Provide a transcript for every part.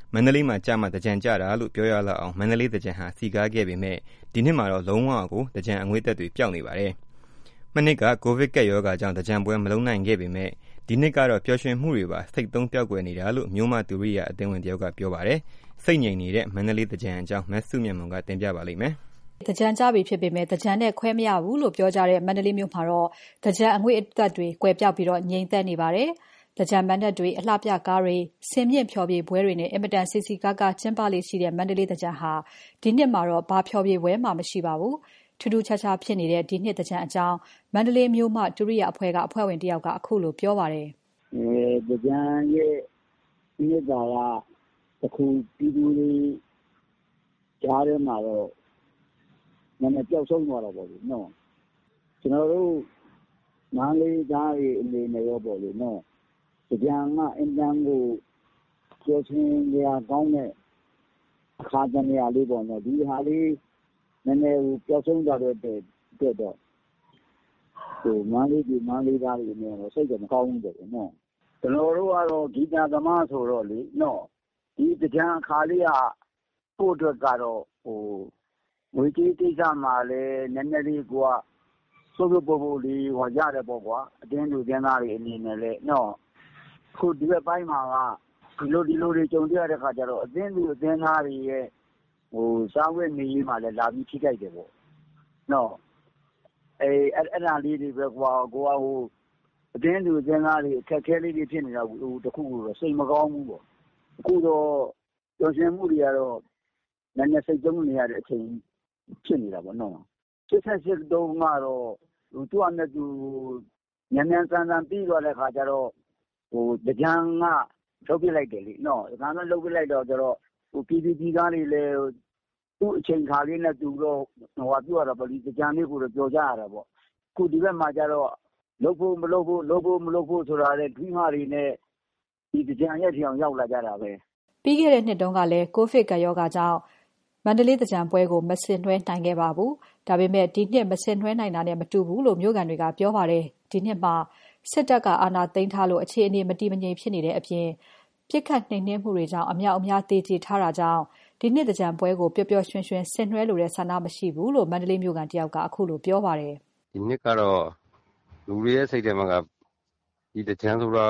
မန္တလေးမှာကျမှသင်္ကြန်ကျတာလို့ပြောရလောက်အောင်မန္တလေးသင်္ကြန်ဟာစည်ကားခဲ့ပေမဲ့ဒီနှစ်မှာတော့လုံးဝကိုသင်္ကြန်အငွေ့သက်တွေပျောက်နေပါတယ်။မနှစ်ကကိုဗစ်ကပ်ရောဂါကြောင့်သင်္ကြန်ပွဲမလုပ်နိုင်ခဲ့ပေမဲ့ဒီနှစ်ကတော့ပျော်ရွှင်မှုတွေပါစိတ်သုံးပျောက်ကွယ်နေတာလို့မြို့မသူရိယာအသင်းဝင်တယောက်ကပြောပါတယ်။စိတ်ငြိမ်နေတဲ့မန္တလေးသင်္ကြန်အကြောင်းမစုမြတ်မွန်ကတင်ပြပါလိမ့်မယ်။သင်္ကြန်ကျပြီဖြစ်ပေမဲ့သင်္ကြန်နဲ့ခွဲမရဘူးလို့ပြောကြတဲ့မန္တလေးမြို့မှာတော့သင်္ကြန်အငွေ့သက်တွေကွယ်ပျောက်ပြီးငြိမ်သက်နေပါတယ်။သင်္ကြန်မဏ္ဍပ်တွေအလှပြကားတွေစင်မြင့်ဖျော်ဖြေပွဲတွေနဲ့အင်မတန်စည်စည်ကားကားကျင်းပလေ့ရှိတဲ့မန္တလေးသင်္ကြန်ဟာဒီနှစ်မှာတော့ဘာဖျော်ဖြေပွဲမှမရှိပါဘူး။ထူးထူးခြားခြားဖြစ်နေတဲ့ဒီနှစ်သင်္ကြန်အကြောင်းမန္တလေးမြို့မသူရိယာအဖွဲ့ကအဖွဲ့ဝင်တယောက်ကအခုလိုပြောပါတယ်။သင်္ကြန်ရဲ့နှစ်သာရတစ်ခုပြည်သူတွေကြားထဲမှာတော့နည်းနည်းပျောက်ဆုံးသွားတာပေါ့လေနော်။ကျွန်တော်တို့မန္တလေးသားတွေအနေနဲ့ရောပေါ့လေနော်။သင်္ကြန်ကအင်တန်ကိုကျော်ချင်ကြကောင်းတဲ့အခါသမယလေးပေါ့နော်ဒီဟာလေးနည်းနည်းပျောက်ဆုံးသွားတဲ့အတွက်တော့မန္တလေးသားတွေအနေနဲ့စိတ်ကမကောင်းဘူးပေါ့နော်ကျွန်တော်တို့ကတော့ဂီတသမားဆိုတော့လေနော်ဒီသင်္ကြန်အခါလေးကပို့အတွက်ကတော့ငွေကြေးကိစ္စမှာလည်းနည်းနည်းလေးကစိုးစိုးပို့ပို့လေးရတယ်ပေါ့ကွာအတင်းလူတင်းသားတွေအနေနဲ့လည်းနော်ခုဒီဘက်ပိုင်းမှာကဒီလိုတွေကြုံရတဲ့ခါကျတော့အတင်းလူအတင်းသားတွေရဲ့စားဝတ်နေရေးမှာလည်းလာပြီးထိခိုက်တယ်ပေါ့နော်အဲ့ဒါလေးတွေပဲကွာကိုအတင်းလူအတင်းသားတွေအခက်ခဲလေးတွေဖြစ်နေတာတခုခုတော့စိတ်မကောင်းဘူးပေါ့အခုတော့ပျော်ရွှင်မှုတွေကတော့နည်းနည်းစိတ်သုံးနေရတဲ့အချိန်ဖြစ်နေတာပေါ့နော်စစ်တုံးကတော့သူ့အနဲ့သူမြန်မြန်ဆန်ဆန်ပြီးသွားတဲ့ခါကျတော့တကြံကထုတ်ပြလိုက်တယ်လေနော်ဒါမှလုပ်ပြလိုက်တော့ကျတော့ပြည်သားတွေလည်းသူ့အချိန်ခါလေးနဲ့သူတော့ပြောရတာပေါ့ဒီတကြံလေးကိုတော့ပြောကြရတာပေါ့အခုဒီဘက်မှာကျတော့လုပ်ဖို့မလုပ်ဖို့ဆိုတာလေဒွိမာတွေနဲ့ဒီတကြံရဲ့ထီအောင်ရောက်လာကြတာပဲပြီးခဲ့တဲ့နှစ်တုန်းကလည်းကိုဗစ်ကပ်ရောဂါကြောင့်မန္တလေးသင်္ကြန်ပွဲကိုမဆင်နွှဲနိုင်ခဲ့ပါဘူး။ဒါပေမဲ့ဒီနှစ်မဆင်နွှဲနိုင်တာနဲ့မတူဘူးလို့မြို့ကန်တွေကပြောပါတယ်။ဒီနှစ်မှာစစ်တပ်ကအာဏာသိမ်းထားလို့အခြေအနေမတည်မငြိမ်ဖြစ်နေတဲ့အပြင်ပြစ်ခတ်နှိမ်နင်းမှုတွေကြောင့်အများအများသေကြေထားတာကြောင့်ဒီနှစ်သင်္ကြန်ပွဲကိုပျော်ပျော်ရွှင်ရွှင်ဆင်နွှဲလိုတဲ့ဆန္ဒမရှိဘူးလို့မန္တလေးမြို့ကန်တယောက်ကအခုလိုပြောပါတယ်။ဒီနှစ်ကတော့လူတွေရဲ့စိတ်ထဲမှာကဒီသင်္ကြန်ဆိုတာ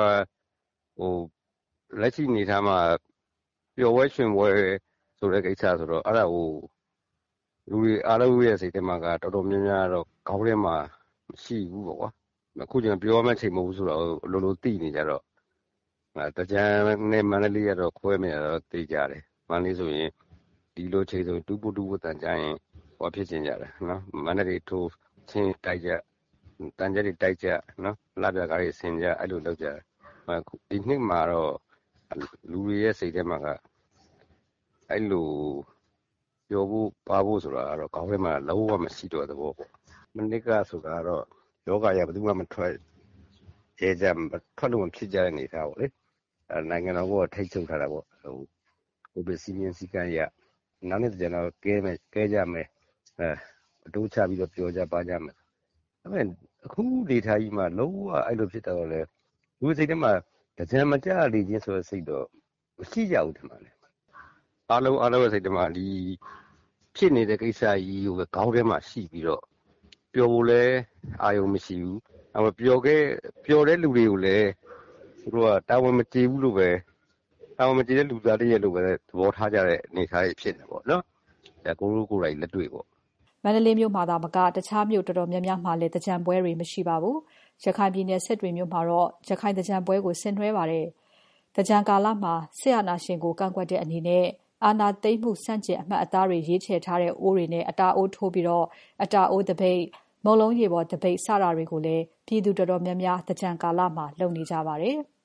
လက်ရှိနေထားမှာပျော်ပွဲရွှင်ပွဲဆိုတဲ့ကိစ္စဆိုတော့အဲ့ဒါကိုလူတွေအားလုံးရဲ့စိတ်ထဲမှာကတော်တော်များများတော့ခေါင်းထဲမှာမရှိဘူးပေါ့ကွာအခုကျန်ပြောမှချိန်မဟုတ်ဘူးဆိုတော့လိုသိနေကြတော့တကြံနဲ့မန္တလေးကတော့ခွဲမယ်တော့သိကြတယ်မန္တလေးဆိုရင်ဒီလိုချိန်ဆိုတူပူတန်ကြရင်ဟောဖြစ်ကျင်ကြတယ်နော်မန္တလေးထိုးချင်းတိုက်ကြတန်ကြတွေတိုက်ကြနော်လာပြကားတွေဆင်ကြအဲ့လိုလုပ်ကြဒီနှစ်မှာတော့လူတွေရဲ့စိတ်ထဲမှာကအဲ့လိုပြောဖို့ပါဖို့ဆိုတာကတော့ခေါင်းထဲမှာလုံးဝမရှိတော့တဲ့ဘောပေါ့မနစ်ကဆိုတာတော့ယောဂရဘယ်သူမှမထွက်ရဲကြထွက်လို့မဖြစ်ကြတဲ့အနေထားပေါ့လေနိုင်ငံတော်ကထိတ်ချုပ်ထားတာပေါ့ကိုဗစ်စီမင်းစည်းကမ်းရနောက်နေ့ကျတော့ကဲကြမယ်အတိုးချပြီးတော့ပြောကြပါကြမယ်ဒါပေမဲ့အခုဒေတာကြီးမှာလုံးဝအဲ့လိုဖြစ်တော့လေလူစိတ်ထဲမှာကြံမကြလေချင်းဆိုတဲ့စိတ်တော့မရှိကြဘူးထင်ပါလေအားလုံးရဲ့စိတ်ထဲမှာဒီဖြစ်နေတဲ့ကိစ္စကြီးကိုခေါင်းထဲမှာရှိပြီးတော့ပျော်ဖို့လဲအာရုံမရှိဘူးပျော်တဲ့လူတွေကိုလည်းသူတို့ကတာဝန်မကျေဘူးလို့ပဲတာဝန်မကျေတဲ့လူသားတည်းရဲ့လို့ပဲသဘောထားကြတဲ့အနေအထားကြီးဖြစ်နေပေါ့နော်ဒါကိုယ်တိုင်လက်တွေ့ပေါ့မန္တလေးမြို့မှာသာမကတခြားမြို့တော်တော်များများမှာလည်းသင်္ကြန်ပွဲတွေမရှိပါဘူးရခိုင်ပြည်နယ်စစ်တွေမြို့မှာတော့ရခိုင်သင်္ကြန်ပွဲကိုဆင်နွှဲပါတယ်သင်္ကြန်ကာလမှာဆရာနာရှင်ကိုကန့်ကွက်တဲ့အနေနဲ့အာဏာသိမ်းမှုစန့်ကျင်အမှတ်အသားတွေရေးချယ်ထားတဲ့အိုးတွေနဲ့အတာအိုးထိုးပြီးအတာအိုးတပိတ်မုံလုံးရေပေါ်တပိတ်စတာတွေကိုလည်းပြည်သူတော်တော်များများသင်္ကြန်ကာလမှာလုပ်နေကြပါတယ်။